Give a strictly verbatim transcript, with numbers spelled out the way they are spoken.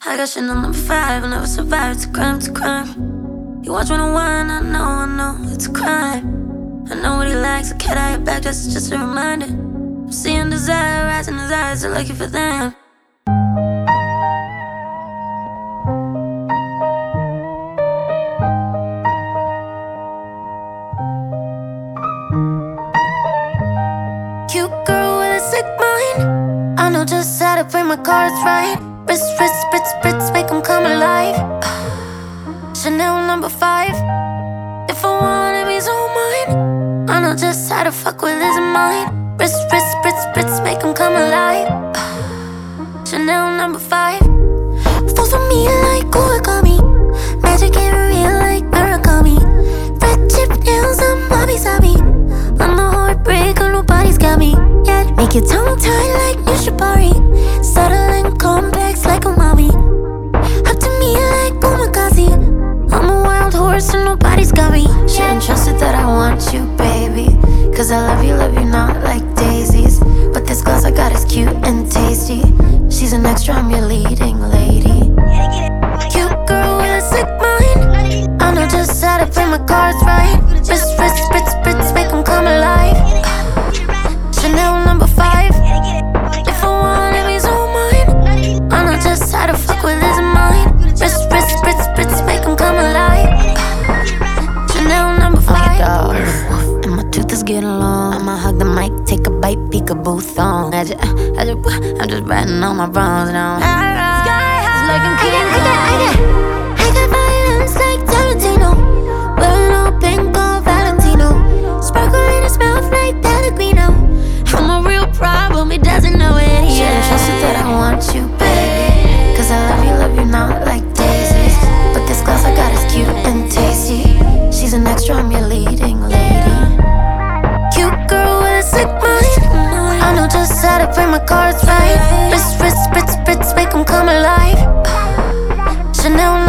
I got Chanel number five, I'll never survive. It's a crime, it's a crime. You watch one on one, I know, I know, it's a crime. I know what he likes, a cat eye back, that's just a reminder. I'm seeing desire rise in his eyes, I'm looking for them. Cute girl with a sick mind, I know just how to play my cards right. Wrist, wrist, spritz, spritz, make them come alive. Chanel number five, if I want him, he's all mine. I know just how to fuck with his mind. Wrist, wrist, spritz, spritz, make him come alive. Chanel number five, fall for me like origami. Magic ain't real like Murakami. Red chip nails, I'm wabi-sabi. I'm the heartbreaker, nobody's got me yet. Make your tongue tied like new Shibari. Subtle and complex like umami. Up to me like Omakase. I'm a wild horse and nobody's got me. Shouldn't trust it that I want you, baby. Cause I love you, love you not like daisies. But this glass I got is cute and tasty. She's an extra, I'm your leading lady. Cute girl with a sick mind, I know just how to play my cards right. Wrist, wrist, spritz, spritz, make them come alive. Chanel number five, if I want him, he's all mine. I know just how to fuck with his mind. Wrist, wrist, spritz, spritz, make him come alive. Chanel number five. Oh, and my tooth is getting long. I'ma hug the mic, take a bite, peekaboo thong. I just, I just, I'm just riding on my bronze now. Sky high, like I'm King Kong. I got, I got violence like Tarantino. Wearing all pink, all Valentino. Sparkle in his mouth like Pellegrino. I'm a real problem, he doesn't know it yet. Shouldn't trust it that I want you, baby. Cause I love you, love you not like daisies. But this glass I got is cute and tasty. She's an extra, I'm your leading lady. Cute girl with a sick mind, I know just how to play my cards right. Wrist, wrist, spritz, spritz, make them come alive. Chanel